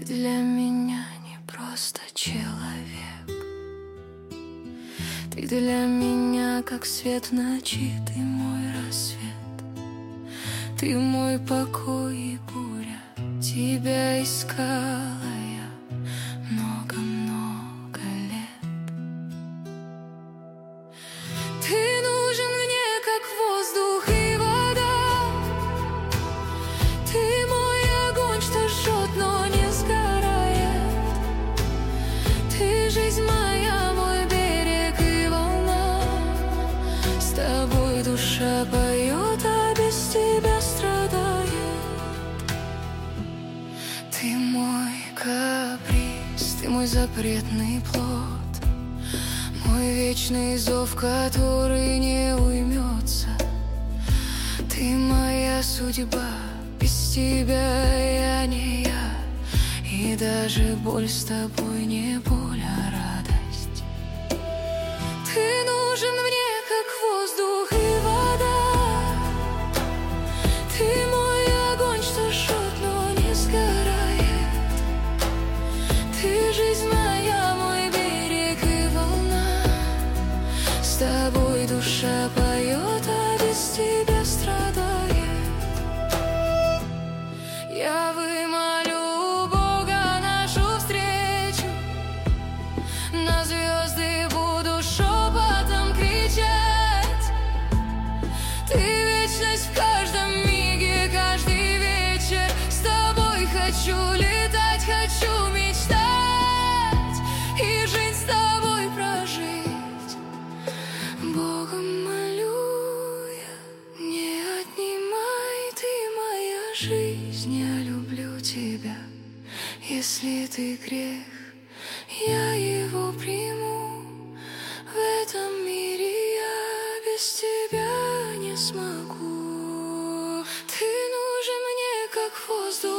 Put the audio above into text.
Ты для меня не просто человек. Ты для меня как свет в ночи, ты мой рассвет. Ты мой покой и буря, тебя искала я много-много лет. Ты нужен мне как воздух и вода. Ты мой огонь, что жжет, но не сгорает. Ты жизнь моя, мой берег и волна. С тобой душа поет, а без тебя страдает. Ты мой каприз, ты мой запретный плод, мой вечный зов, который не уймется. Ты моя судьба, без тебя я не я. И даже боль с тобой не боль, а радость. Ты нужен мне как воздух и вода. Ты мой огонь, что жжет, но не сгорает. Ты жизнь моя, мой берег и волна. С тобой душа поет, а без тебя страдает. Я вымолю у Бога нашу встречу, на звезды буду шепотом кричать. Ты вечность в каждом миге, каждый вечер. С тобой хочу летать, хочу мечтать и жизнь с тобой прожить. Богом молю я, не отнимай ты моя жизнь. Я люблю тебя, если ты грех, я его приму. В этом мире я без тебя не смогу. Ты нужен мне как воздух